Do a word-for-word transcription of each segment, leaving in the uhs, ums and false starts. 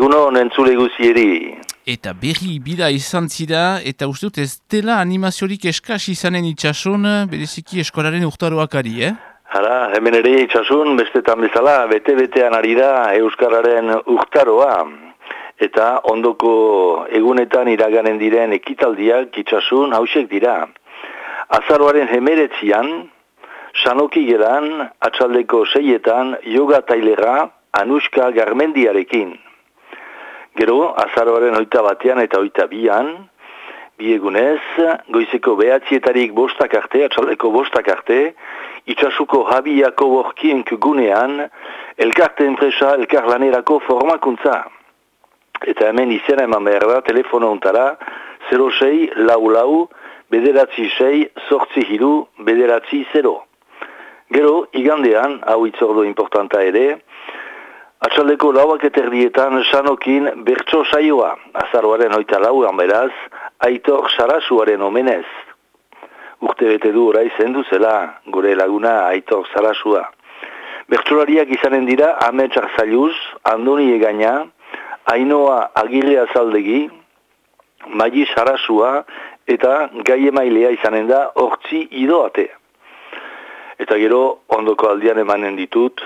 egunon entzule guzieri. Eta berri bida izan zira, eta uste dut ez dela animaziorik eskas izanen itxasun, bereziki eskolaren urtaroakari, eh? Hala, hemen ere itxasun, bestetan bezala, bete-betean ari da Euskararen urtaroa. Eta ondoko egunetan iraganen diren ekitaldiak itxasun hausek dira. Azaroaren hemeretzian, Sanoki gelan, atxaldeko seietan, yoga tailera Anuska Garmendiarekin. Gero, azaroaren oita batean eta oita bian, biegunez, goizeko behatzietarik bostak arte, atxaldeko bostak arte, itxasuko Jabiako borkienk gunean, elkarte enpresa elkarlanerako formakuntza. Eta hemen izena eman behar da, telefono ontara, zero sei, lau lau, bederatzi sei, sortzi hiru, bederatzi zero. Gero, igandean, hau itzordo importanta ere, atxaldeko lauak eterdietan Sanokin bertso saioa, azaroaren oita lauan beraz, Aitor Sarasuaren omenez. Urte bete du orai zendu zela, gure laguna Aitor Sarasua. Bertsolariak izanen dira Amets Arzailuz, Andoni Egaina, Ainoa Agirre Azaldegi, Maji Sarasua eta gai emailea izanen da Hortzi Idoate. Eta gero, ondoko aldian emanen ditut,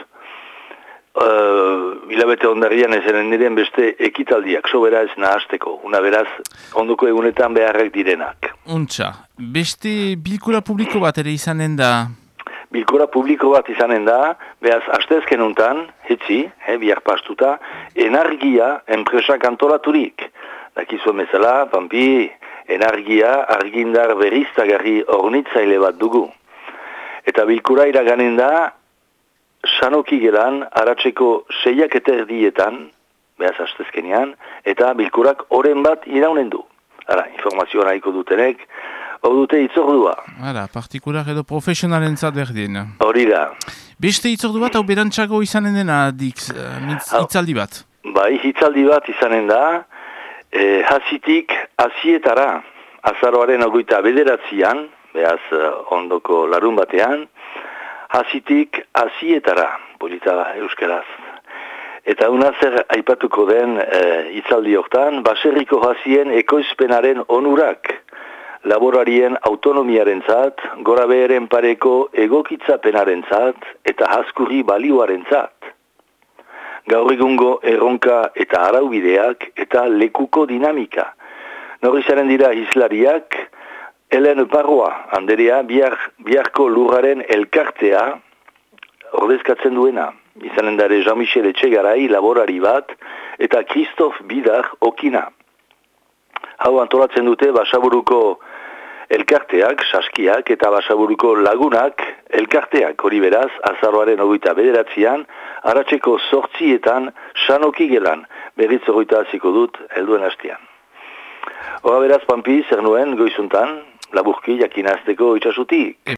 Uh, hilabete ondarian ezen diren beste ekitaldiak, sobera ez nahazteko, una beraz, ondoko egunetan beharrak direnak. Untxa, beste bilkura publiko bat ere izanen da? Bilkura publiko bat izanen da, behaz, astezken untan, hetzi, he, bihar pastuta, Enargia enpresak antolaturik. Dakizu emezela, pampi, Enargia argindar beriztagarri ornitzaile bat dugu. Eta bilkura iraganen da, Sanoki gelan, aratzeko seiak eta erdietan, behaz astezkenean, eta bilkurak oren bat iraunen du. Hala, informazioa nahiko dutenek, hor dute itzordua. Hala, partikular edo profesionalen zat berdin. Hori da. Beste itzordu bat, hau berantxago izanen dena, Dix, hitzaldi bat? Bai, hitzaldi bat izanen da, e, hasitik hasietara, azaroaren ogoita bederatzian, behaz ondoko larun batean, hasitik hasietara, polita euskeraz. Eta una zer aipatuko den e, hitzaldi hortan, baserriko hasien ekoizpenaren onurak, laborarien autonomiaren zat, gora beheren pareko egokitzapenaren zat, eta haskurri balioaren zat. Gaur egungo erronka eta araubideak eta lekuko dinamika. Norrizaren dira hizlariak, Helen Parroa, anderea, bihar, biharko lurraren elkartea ordezkatzen duena. Izanen dare Jean-Michel Etxegarai, laborari bat, eta Christophe Bidar okina. Hau antolatzen dute Basaburuko elkarteak, saskiak, eta Basaburuko lagunak elkarteak. Hori beraz, azaroaren ogoita bederatzian, aratzeko sortzietan Sanoki gelan. Berriz ogoita hasiko dut, helduen hastian. Hora beraz, Pampi, zer nuen, goizuntan, laburki jakinazteko itxasutik.